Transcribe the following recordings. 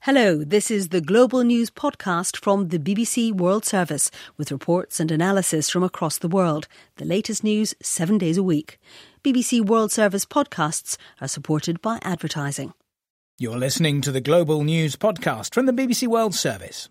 Hello, this is the Global News podcast from the BBC World Service with reports and analysis from across the world. The latest news 7 days a week. BBC World Service podcasts are supported by advertising. You're listening to the Global News podcast from the BBC World Service.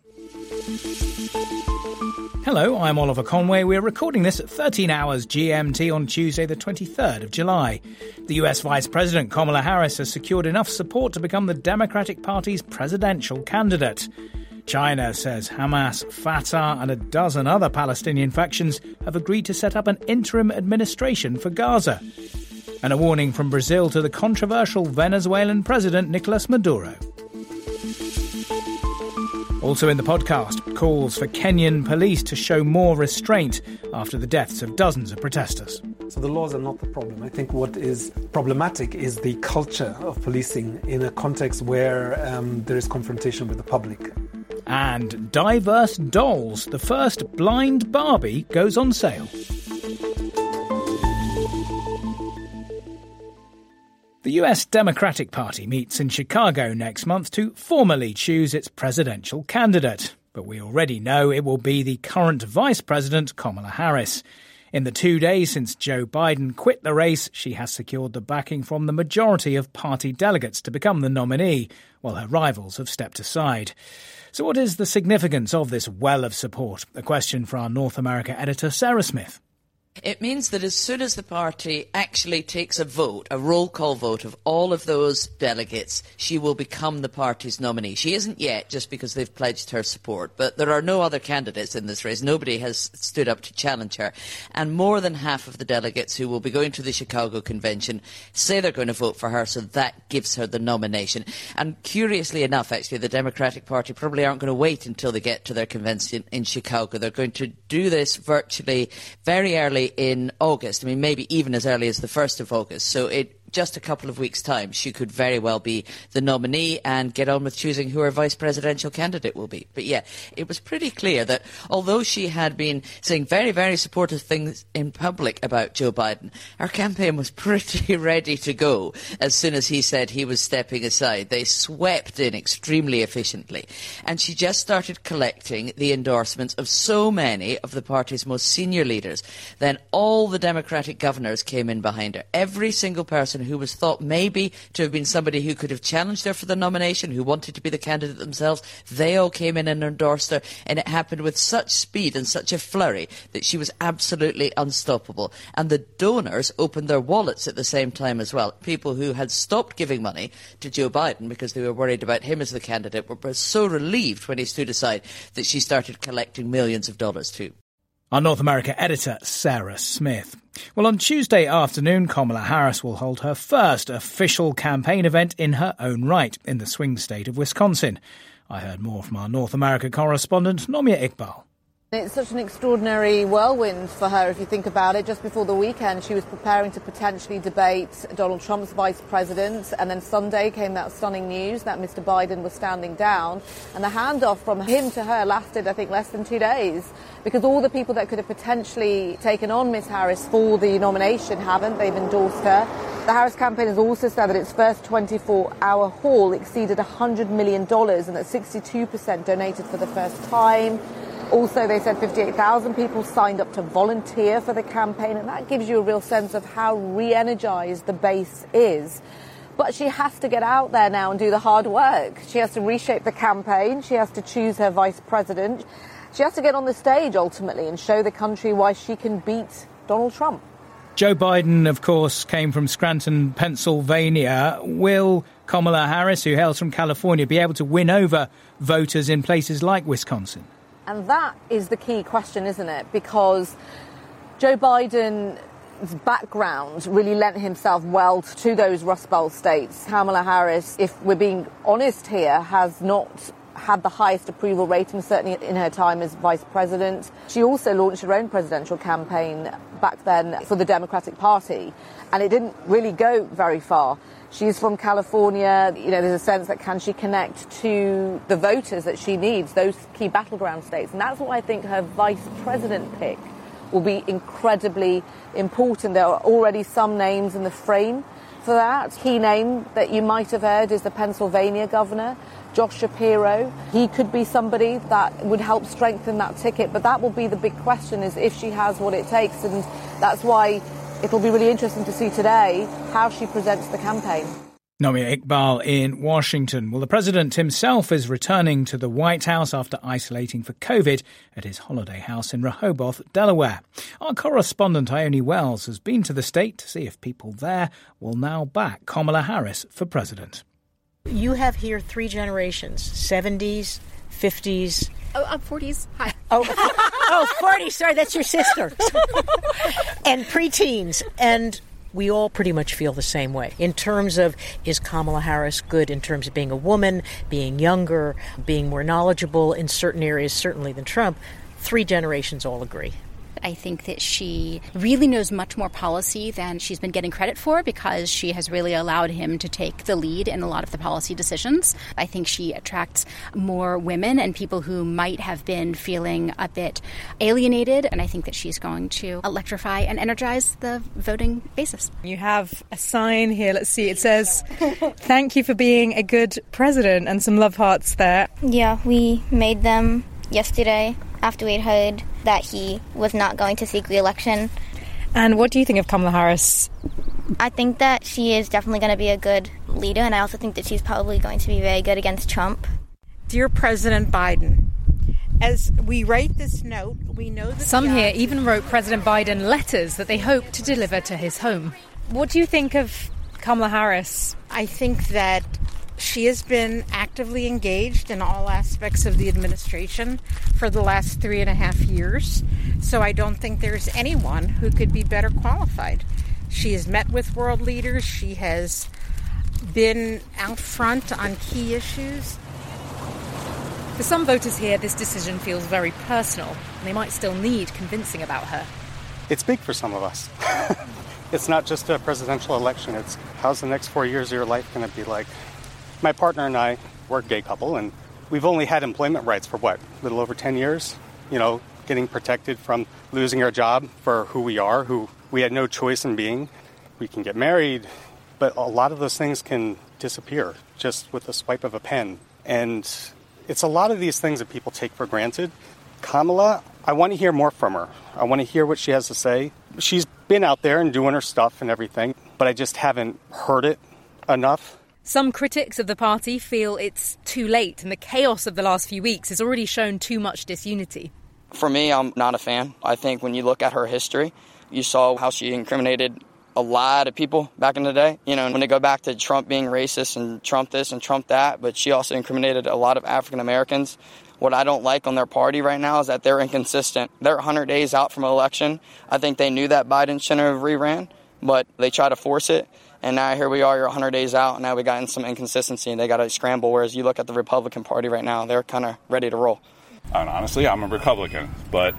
Hello, I'm Oliver Conway. We're recording this at 13 hours GMT on Tuesday the 23rd of July. The US Vice President Kamala Harris has secured enough support to become the Democratic Party's presidential candidate. China says Hamas, Fatah and a dozen other Palestinian factions have agreed to set up an interim administration for Gaza. And a warning from Brazil to the controversial Venezuelan President Nicolas Maduro. Also in the podcast, calls for Kenyan police to show more restraint after the deaths of dozens of protesters. So the laws are not the problem. I think what is problematic is the culture of policing in a context where there is confrontation with the public. And diverse dolls. The first blind Barbie goes on sale. The US Democratic Party meets in Chicago next month to formally choose its presidential candidate. But we already know it will be the current Vice President, Kamala Harris. In the 2 days since Joe Biden quit the race, she has secured the backing from the majority of party delegates to become the nominee, while her rivals have stepped aside. So what is the significance of this well of support? A question for our North America editor, Sarah Smith. It means that as soon as the party actually takes a vote, a roll call vote of all of those delegates, she will become the party's nominee. She isn't yet, just because they've pledged her support, but there are no other candidates in this race. Nobody has stood up to challenge her. And more than half of the delegates who will be going to the Chicago convention say they're going to vote for her, so that gives her the nomination. And curiously enough, actually, the Democratic Party probably aren't going to wait until they get to their convention in Chicago. They're going to do this virtually very early in August. I mean, maybe even as early as the 1st of August. So just a couple of weeks' time, she could very well be the nominee and get on with choosing who her vice presidential candidate will be. But yeah, it was pretty clear that although she had been saying very, very supportive things in public about Joe Biden, her campaign was pretty ready to go as soon as he said he was stepping aside. They swept in extremely efficiently. And she just started collecting the endorsements of so many of the party's most senior leaders. Then all the Democratic governors came in behind her. Every single person who was thought maybe to have been somebody who could have challenged her for the nomination, who wanted to be the candidate themselves, they all came in and endorsed her, and it happened with such speed and such a flurry that she was absolutely unstoppable. And the donors opened their wallets at the same time as well. People who had stopped giving money to Joe Biden because they were worried about him as the candidate were so relieved when he stood aside that she started collecting millions of dollars too. Our North America editor, Sarah Smith. Well, on Tuesday afternoon, Kamala Harris will hold her first official campaign event in her own right in the swing state of Wisconsin. I heard more from our North America correspondent, Nomia Iqbal. It's such an extraordinary whirlwind for her, if you think about it. Just before the weekend, she was preparing to potentially debate Donald Trump's vice president. And then Sunday came that stunning news that Mr. Biden was standing down. And the handoff from him to her lasted, I think, less than 2 days. Because all the people that could have potentially taken on Ms. Harris for the nomination haven't. They've endorsed her. The Harris campaign has also said that its first 24-hour haul exceeded $100 million and that 62% donated for the first time. Also, they said 58,000 people signed up to volunteer for the campaign, and that gives you a real sense of how re-energized the base is. But she has to get out there now and do the hard work. She has to reshape the campaign. She has to choose her vice president. She has to get on the stage, ultimately, and show the country why she can beat Donald Trump. Joe Biden, of course, came from Scranton, Pennsylvania. Will Kamala Harris, who hails from California, be able to win over voters in places like Wisconsin? And that is the key question, isn't it? Because Joe Biden's background really lent himself well to those Rust Belt states. Kamala Harris, if we're being honest here, has not had the highest approval rating, certainly in her time as vice president. She also launched her own presidential campaign back then for the Democratic Party, and it didn't really go very far. She's from California. You know, there's a sense that can she connect to the voters that she needs, those key battleground states. And that's why I think her vice president pick will be incredibly important. There are already some names in the frame for that. Key name that you might have heard is the Pennsylvania governor, Josh Shapiro. He could be somebody that would help strengthen that ticket, but that will be the big question, is if she has what it takes, and that's why it'll be really interesting to see today how she presents the campaign. Nomia Iqbal in Washington. Well, the president himself is returning to the White House after isolating for COVID at his holiday house in Rehoboth, Delaware. Our correspondent Ione Wells has been to the state to see if people there will now back Kamala Harris for president. You have here three generations, 70s, 50s. Oh, I'm 40s. Hi. Oh, 40. Sorry, that's your sister. And preteens. And we all pretty much feel the same way. In terms of, is Kamala Harris good in terms of being a woman, being younger, being more knowledgeable in certain areas, certainly than Trump? Three generations all agree. I think that she really knows much more policy than she's been getting credit for, because she has really allowed him to take the lead in a lot of the policy decisions. I think she attracts more women and people who might have been feeling a bit alienated, and I think that she's going to electrify and energize the voting basis. You have a sign here, let's see, it says, "Thank you for being a good president," and some love hearts there. Yeah, we made them yesterday after we'd heard that he was not going to seek re-election. And what do you think of Kamala Harris? I think that she is definitely going to be a good leader, and I also think that she's probably going to be very good against Trump. Dear President Biden, as we write this note, we know that some here even wrote President Biden letters that they hope to deliver to his home. What do you think of Kamala Harris? I think that she has been actively engaged in all aspects of the administration for the last 3.5 years, so I don't think there's anyone who could be better qualified. She has met with world leaders. She has been out front on key issues. For some voters here, this decision feels very personal, and they might still need convincing about her. It's big for some of us. It's not just a presidential election. It's how's the next 4 years of your life going to be like? My partner and I, we're a gay couple, and we've only had employment rights for, a little over 10 years? You know, getting protected from losing our job for who we are, who we had no choice in being. We can get married, but a lot of those things can disappear just with the swipe of a pen. And it's a lot of these things that people take for granted. Kamala, I want to hear more from her. I want to hear what she has to say. She's been out there and doing her stuff and everything, but I just haven't heard it enough. Some critics of the party feel it's too late, and the chaos of the last few weeks has already shown too much disunity. For me, I'm not a fan. I think when you look at her history, you saw how she incriminated a lot of people back in the day. You know, when they go back to Trump being racist and Trump this and Trump that, but she also incriminated a lot of African Americans. What I don't like on their party right now is that they're inconsistent. They're 100 days out from an election. I think they knew that Biden shouldn't have reran, but they try to force it. And now here we are, you're 100 days out, and now we got in some inconsistency, and they got to scramble, whereas you look at the Republican Party right now, they're kind of ready to roll. And honestly, I'm a Republican, but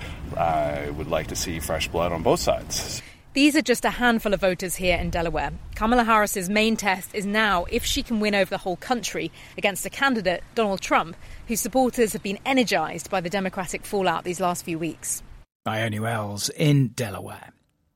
I would like to see fresh blood on both sides. These are just a handful of voters here in Delaware. Kamala Harris's main test is now if she can win over the whole country against a candidate, Donald Trump, whose supporters have been energised by the Democratic fallout these last few weeks. Ione Wells in Delaware.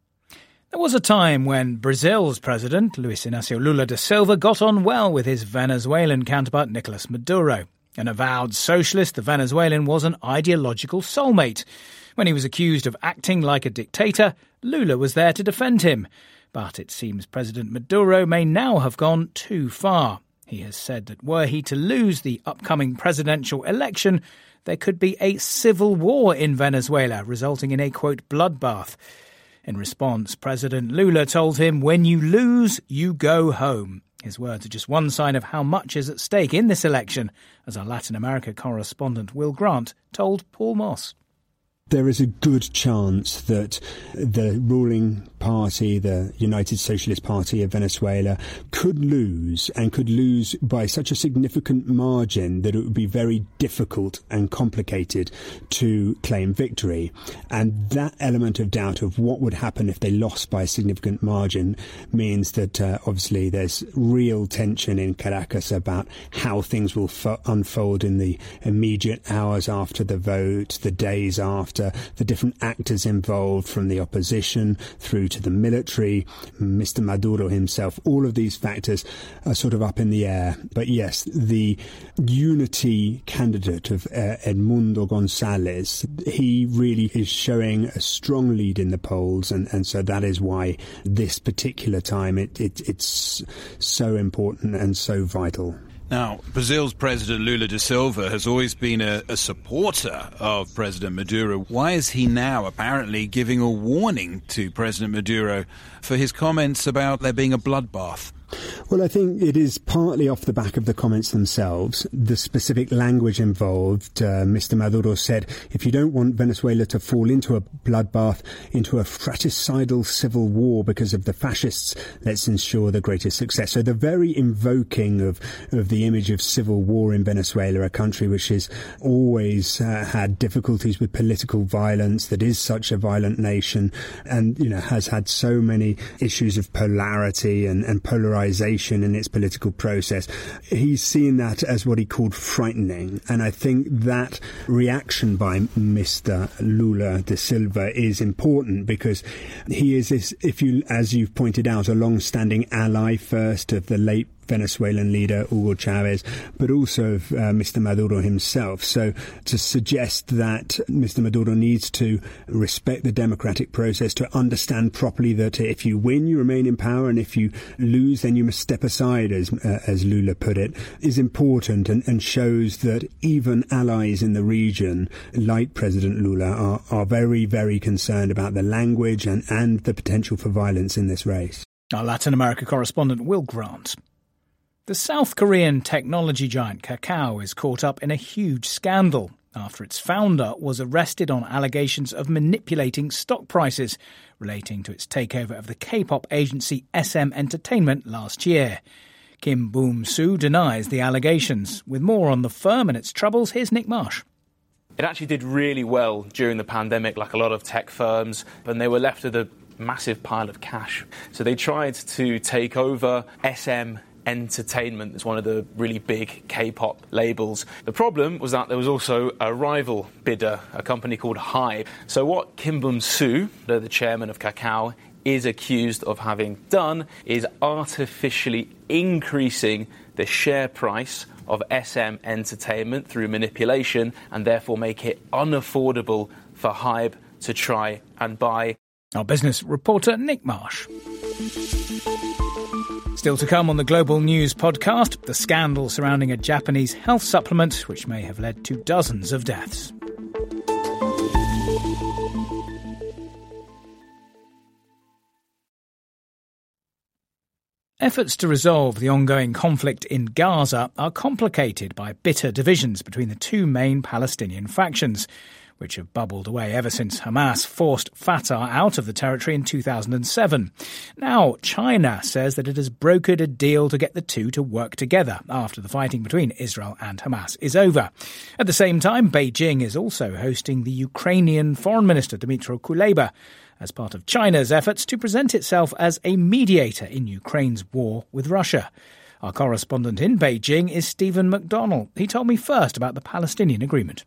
There was a time when Brazil's president, Luis Inácio Lula da Silva, got on well with his Venezuelan counterpart, Nicolas Maduro. An avowed socialist, the Venezuelan was an ideological soulmate. When he was accused of acting like a dictator, Lula was there to defend him. But it seems President Maduro may now have gone too far. He has said that were he to lose the upcoming presidential election, there could be a civil war in Venezuela, resulting in a, quote, bloodbath. In response, President Lula told him, "When you lose, you go home." His words are just one sign of how much is at stake in this election, as our Latin America correspondent Will Grant told Paul Moss. There is a good chance that the ruling party, the United Socialist Party of Venezuela, could lose, and could lose by such a significant margin that it would be very difficult and complicated to claim victory. And that element of doubt of what would happen if they lost by a significant margin means that obviously there's real tension in Caracas about how things will unfold in the immediate hours after the vote, the days after, minister, the different actors involved from the opposition through to the military, Mr. Maduro himself. All of these factors are sort of up in the air. But yes, the unity candidate of Edmundo González, he really is showing a strong lead in the polls, and so that is why this particular time it's so important and so vital. Now, Brazil's President Lula da Silva has always been a supporter of President Maduro. Why is he now apparently giving a warning to President Maduro for his comments about there being a bloodbath? Well, I think it is partly off the back of the comments themselves. The specific language involved, Mr. Maduro said, if you don't want Venezuela to fall into a bloodbath, into a fratricidal civil war because of the fascists, let's ensure the greatest success. So the very invoking of the image of civil war in Venezuela, a country which has always had difficulties with political violence, that is such a violent nation, and has had so many issues of polarity and polarization in its political process. He's seen that as what he called frightening, and I think that reaction by Mr. Lula da Silva is important because he is, as you've pointed out, a long-standing ally first of the late Venezuelan leader Hugo Chavez, but also of Mr. Maduro himself. So to suggest that Mr. Maduro needs to respect the democratic process, to understand properly that if you win, you remain in power, and if you lose, then you must step aside, as Lula put it, is important and shows that even allies in the region, like President Lula, are very, very concerned about the language and the potential for violence in this race. Our Latin America correspondent Will Grant. The South Korean technology giant Kakao is caught up in a huge scandal after its founder was arrested on allegations of manipulating stock prices relating to its takeover of the K-pop agency SM Entertainment last year. Kim Boom-soo denies the allegations. With more on the firm and its troubles, here's Nick Marsh. It actually did really well during the pandemic, like a lot of tech firms, and they were left with a massive pile of cash. So they tried to take over SM Entertainment. It's one of the really big K-pop labels. The problem was that there was also a rival bidder, a company called HYBE. So what Kim Boom-soo, the chairman of Kakao, is accused of having done is artificially increasing the share price of SM Entertainment through manipulation and therefore make it unaffordable for HYBE to try and buy. Our business reporter Nick Marsh. Still to come on the Global News podcast, the scandal surrounding a Japanese health supplement which may have led to dozens of deaths. Efforts to resolve the ongoing conflict in Gaza are complicated by bitter divisions between the two main Palestinian factions, which have bubbled away ever since Hamas forced Fatah out of the territory in 2007. Now, China says that it has brokered a deal to get the two to work together after the fighting between Israel and Hamas is over. At the same time, Beijing is also hosting the Ukrainian Foreign Minister Dmytro Kuleba as part of China's efforts to present itself as a mediator in Ukraine's war with Russia. Our correspondent in Beijing is Stephen McDonnell. He told me first about the Palestinian agreement.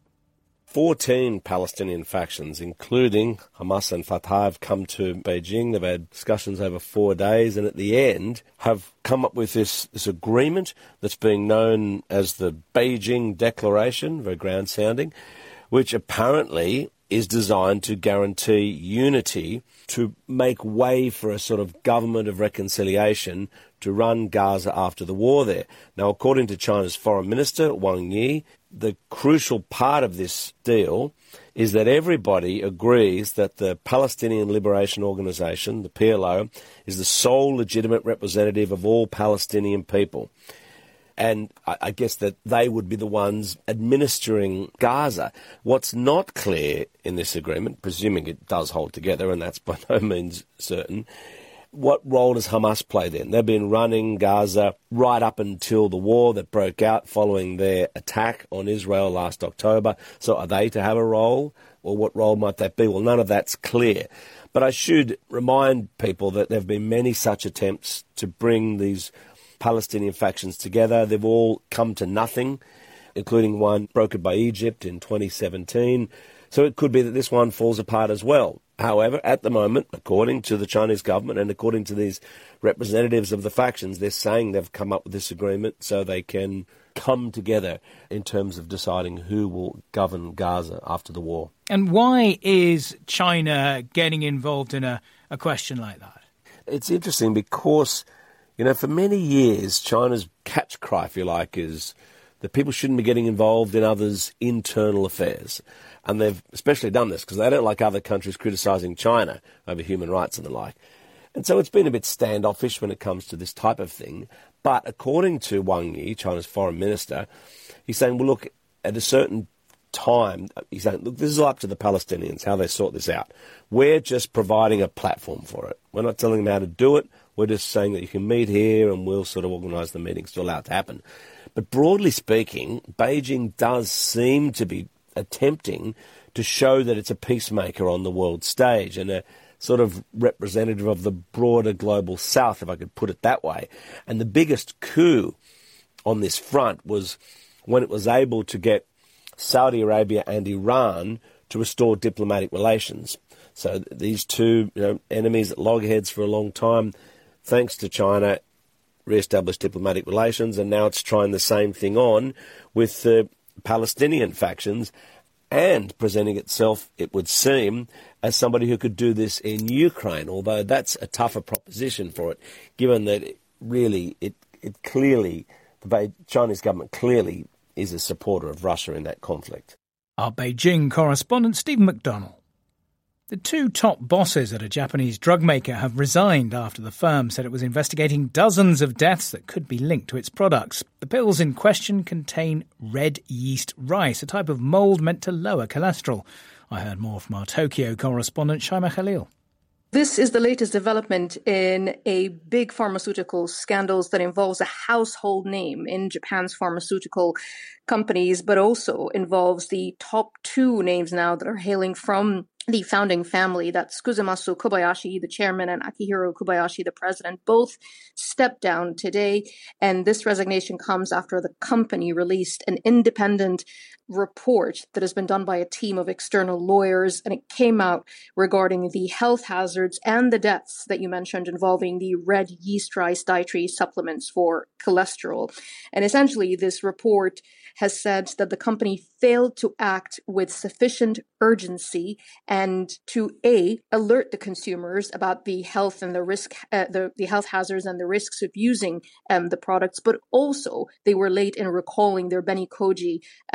14 Palestinian factions, including Hamas and Fatah, have come to Beijing. They've had discussions over 4 days and at the end have come up with this agreement that's being known as the Beijing Declaration, very grand sounding, which apparently is designed to guarantee unity, to make way for a sort of government of reconciliation to run Gaza after the war there. Now, according to China's Foreign Minister, Wang Yi, the crucial part of this deal is that everybody agrees that the Palestinian Liberation Organization, the PLO, is the sole legitimate representative of all Palestinian people. And I guess that they would be the ones administering Gaza. What's not clear in this agreement, presuming it does hold together, and that's by no means certain, what role does Hamas play then? They've been running Gaza right up until the war that broke out following their attack on Israel last October. So are they to have a role, or what role might that be? Well, none of that's clear. But I should remind people that there have been many such attempts to bring these Palestinian factions together. They've all come to nothing, including one brokered by Egypt in 2017. So it could be that this one falls apart as well. However, at the moment, according to the Chinese government and according to these representatives of the factions, they're saying they've come up with this agreement so they can come together in terms of deciding who will govern Gaza after the war. And why is China getting involved in a question like that? It's interesting because, for many years, China's catch cry, if you like, is that people shouldn't be getting involved in others' internal affairs. And they've especially done this because they don't like other countries criticising China over human rights and the like. And so it's been a bit standoffish when it comes to this type of thing. But according to Wang Yi, China's foreign minister, he's saying, well, look, at a certain time, he's saying, look, this is up to the Palestinians, how they sort this out. We're just providing a platform for it. We're not telling them how to do it. We're just saying that you can meet here and we'll sort of organise the meetings to allow it to happen. But broadly speaking, Beijing does seem to be attempting to show that it's a peacemaker on the world stage and a sort of representative of the broader global south, if I could put it that way. And the biggest coup on this front was when it was able to get Saudi Arabia and Iran to restore diplomatic relations. So these two enemies at loggerheads for a long time, thanks to China, re-established diplomatic relations, and now it's trying the same thing on with the Palestinian factions and presenting itself, it would seem, as somebody who could do this in Ukraine, although that's a tougher proposition for it, given that it clearly, the Chinese government clearly is a supporter of Russia in that conflict. Our Beijing correspondent Stephen McDonnell. The two top bosses at a Japanese drug maker have resigned after the firm said it was investigating dozens of deaths that could be linked to its products. The pills in question contain red yeast rice, a type of mould meant to lower cholesterol. I heard more from our Tokyo correspondent Shaima Khalil. This is the latest development in a big pharmaceutical scandals that involves a household name in Japan's pharmaceutical companies, but also involves the top two names now that are hailing from the founding family. That's Kuzumasu Kobayashi, the chairman, and Akihiro Kobayashi, the president. Both stepped down today, and this resignation comes after the company released an independent report that has been done by a team of external lawyers, and it came out regarding the health hazards and the deaths that you mentioned involving the red yeast rice dietary supplements for cholesterol. And essentially, this report has said that the company failed to act with sufficient urgency and to alert the consumers about the health and the risk, the health hazards and the risks of using the products, but also they were late in recalling their Benikoji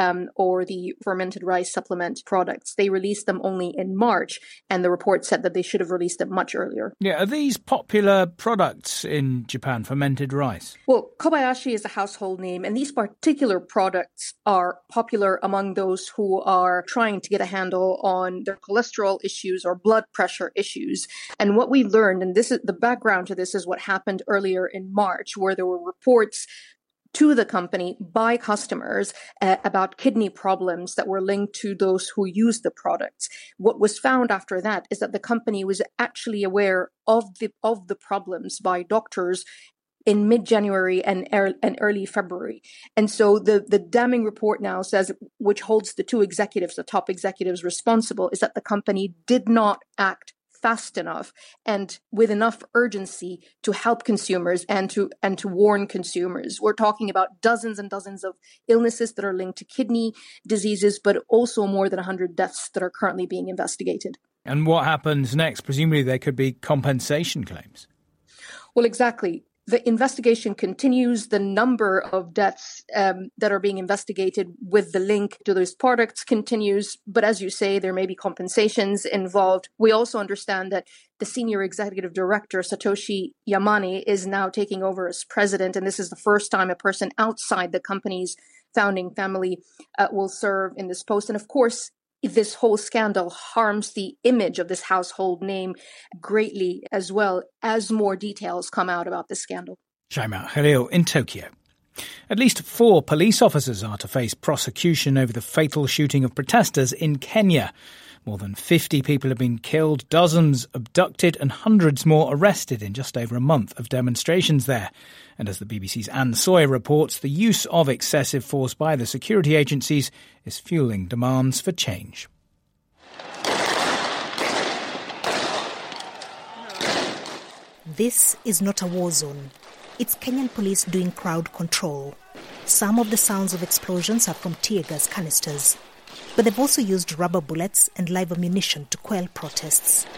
or the fermented rice supplement products. They released them only in March, and the report said that they should have released them much earlier. Yeah, are these popular products in Japan, fermented rice? Well, Kobayashi is a household name, and these particular products are popular among those who are trying to get a handle on their cholesterol issues or blood pressure issues. And what we learned, and this is the background to this, is what happened earlier in March, where there were reports to the company by customers about kidney problems that were linked to those who use the products. What was found after that is that the company was actually aware of the problems by doctors in mid-January and early February. And so the damning report now says, which holds the two executives, the top executives responsible, is that the company did not act fast enough and with enough urgency to help consumers and to warn consumers. We're talking about dozens and dozens of illnesses that are linked to kidney diseases, but also more than 100 deaths that are currently being investigated. And what happens next? Presumably there could be compensation claims. Well, exactly. The investigation continues. The number of deaths that are being investigated with the link to those products continues. But as you say, there may be compensations involved. We also understand that the senior executive director, Satoshi Yamane, is now taking over as president. And this is the first time a person outside the company's founding family will serve in this post. And of course, this whole scandal harms the image of this household name greatly, as well as more details come out about this scandal. Shaima Khalil in Tokyo. At least 4 police officers are to face prosecution over the fatal shooting of protesters in Kenya. More than 50 people have been killed, dozens abducted and hundreds more arrested in just over a month of demonstrations there. And as the BBC's Anne Sawyer reports, the use of excessive force by the security agencies is fueling demands for change. This is not a war zone. It's Kenyan police doing crowd control. Some of the sounds of explosions are from tear gas canisters, but they've also used rubber bullets and live ammunition to quell protests.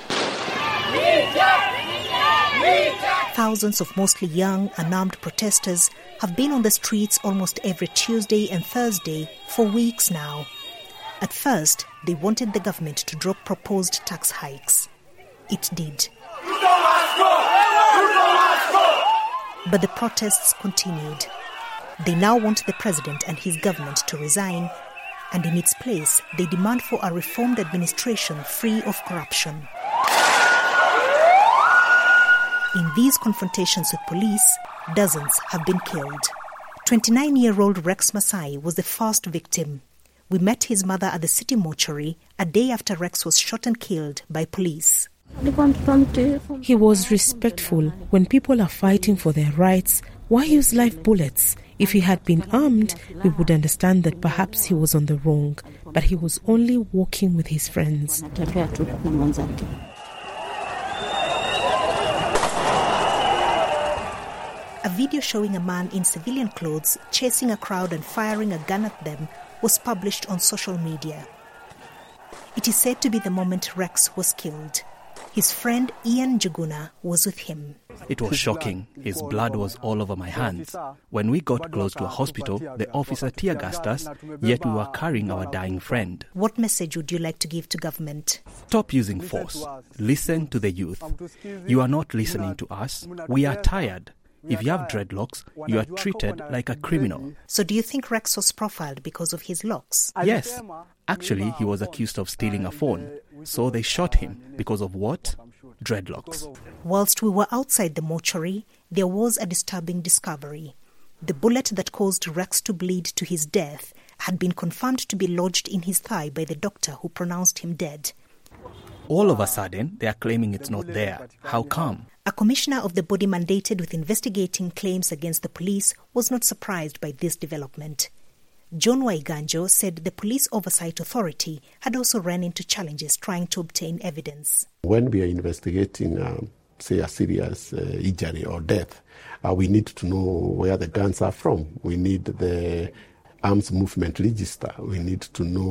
Thousands of mostly young, unarmed protesters have been on the streets almost every Tuesday and Thursday for weeks now. At first, they wanted the government to drop proposed tax hikes. It did. But the protests continued. They now want the president and his government to resign, and in its place, they demand for a reformed administration free of corruption. In these confrontations with police, dozens have been killed. 29-year-old Rex Masai was the first victim. We met his mother at the city mortuary a day after Rex was shot and killed by police. He was respectful. When people are fighting for their rights, why use live bullets? If he had been armed, we would understand that perhaps he was on the wrong, but he was only walking with his friends. A video showing a man in civilian clothes chasing a crowd and firing a gun at them was published on social media. It is said to be the moment Rex was killed. His friend Ian Juguna was with him. It was shocking. His blood was all over my hands. When we got close to a hospital, the officer tear-gassed us, yet we were carrying our dying friend. What message would you like to give to government? Stop using force. Listen to the youth. You are not listening to us. We are tired. If you have dreadlocks, you are treated like a criminal. So do you think Rex was profiled because of his locks? Yes. Actually, he was accused of stealing a phone. So they shot him because of what? Dreadlocks. Whilst we were outside the mortuary, there was a disturbing discovery. The bullet that caused Rex to bleed to his death had been confirmed to be lodged in his thigh by the doctor who pronounced him dead. All of a sudden, they are claiming it's not there. How come? A commissioner of the body mandated with investigating claims against the police was not surprised by this development. John Waiganjo said the Police Oversight Authority had also run into challenges trying to obtain evidence. When we are investigating, say, a serious injury or death, we need to know where the guns are from. We need the arms movement register. We need to know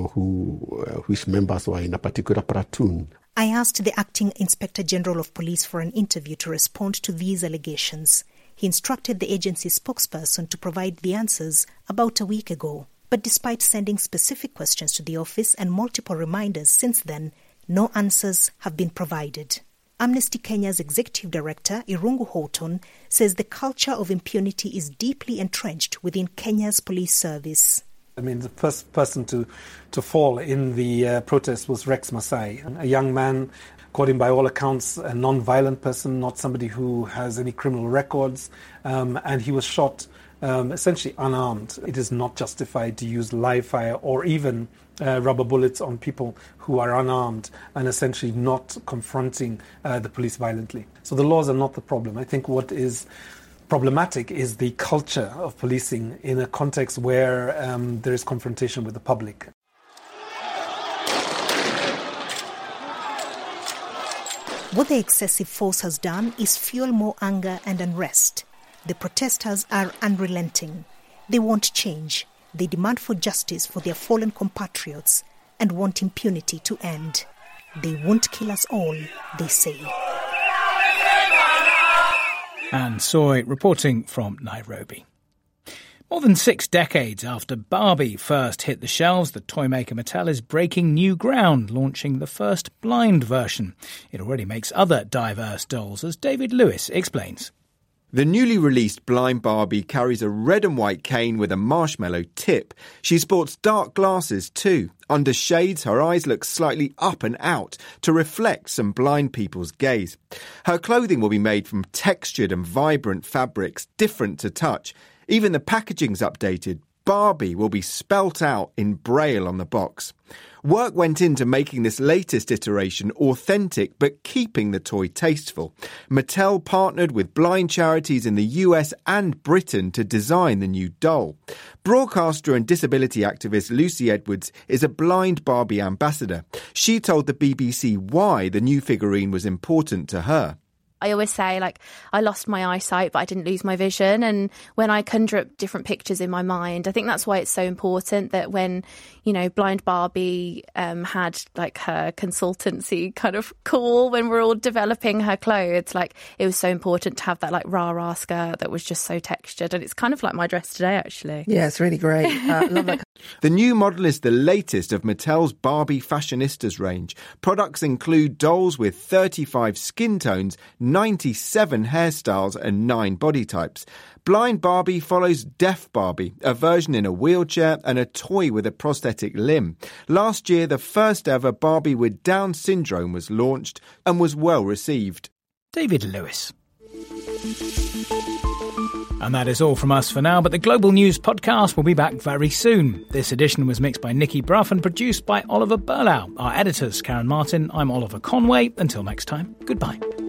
which members were in a particular platoon. I asked the Acting Inspector General of Police for an interview to respond to these allegations. He instructed the agency's spokesperson to provide the answers about a week ago. But despite sending specific questions to the office and multiple reminders since then, no answers have been provided. Amnesty Kenya's Executive Director, Irungu Houghton, says the culture of impunity is deeply entrenched within Kenya's police service. I mean, the first person to fall in the protest was Rex Masai, a young man, according by all accounts, a non-violent person, not somebody who has any criminal records, and he was shot essentially unarmed. It is not justified to use live fire or even rubber bullets on people who are unarmed and essentially not confronting the police violently. So the laws are not the problem. I think what is problematic is the culture of policing in a context where there is confrontation with the public. What the excessive force has done is fuel more anger and unrest. The protesters are unrelenting. They want change. They demand for justice for their fallen compatriots and want impunity to end. They won't kill us all, they say. Anne Soy reporting from Nairobi. More than 6 decades after Barbie first hit the shelves, the toymaker Mattel is breaking new ground, launching the first blind version. It already makes other diverse dolls, as David Lewis explains. The newly released Blind Barbie carries a red and white cane with a marshmallow tip. She sports dark glasses too. Under shades, her eyes look slightly up and out to reflect some blind people's gaze. Her clothing will be made from textured and vibrant fabrics, different to touch. Even the packaging's updated. Barbie will be spelt out in Braille on the box. Work went into making this latest iteration authentic but keeping the toy tasteful. Mattel partnered with blind charities in the US and Britain to design the new doll. Broadcaster and disability activist Lucy Edwards is a Blind Barbie ambassador. She told the BBC why the new figurine was important to her. I always say, like, I lost my eyesight, but I didn't lose my vision. And when I conjure up different pictures in my mind, I think that's why it's so important that when, you know, Blind Barbie had like her consultancy kind of call when we're all developing her clothes, like it was so important to have that like rah-rah skirt that was just so textured. And it's kind of like my dress today, actually. Yeah, it's really great. Love that. The new model is the latest of Mattel's Barbie Fashionistas range. Products include dolls with 35 skin tones, 97 hairstyles and 9 body types. Blind Barbie follows Deaf Barbie, a version in a wheelchair and a toy with a prosthetic limb. Last year, the first ever Barbie with Down syndrome was launched and was well received. David Lewis. And that is all from us for now, but the Global News podcast will be back very soon. This edition was mixed by Nikki Bruff and produced by Oliver Burlau. Our editors, Karen Martin. I'm Oliver Conway. Until next time, goodbye.